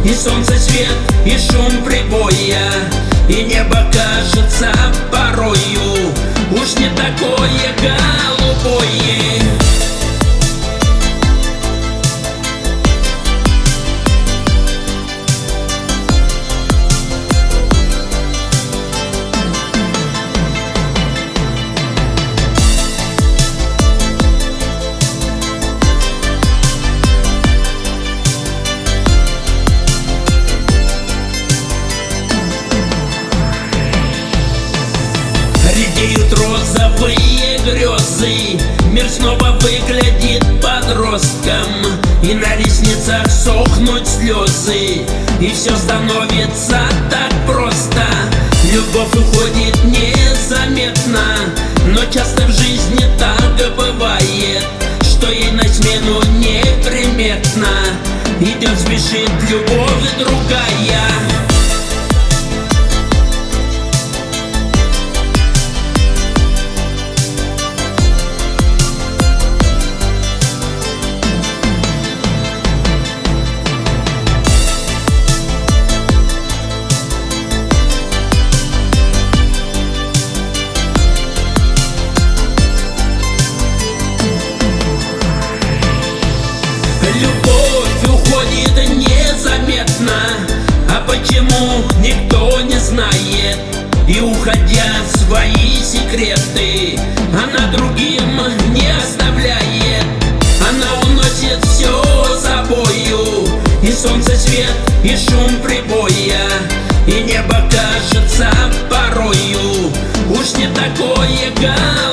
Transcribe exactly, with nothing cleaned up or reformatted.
И солнце свет, и шум прибоя, и небо кажется порою уж не такое голубое. Редеют розовые грезы, мир снова выглядит подростком, и на ресницах сохнут слезы, и все становится так просто. Любовь уходит незаметно, но часто в жизни так бывает, что ей на смену неприметно идет, спешит любовь другая. Любовь уходит незаметно, а почему, никто не знает. И уходя свои секреты, она другим не оставляет. Она уносит все собою, и солнце свет, и шум прибоя, и небо кажется порою уж не такое голубое.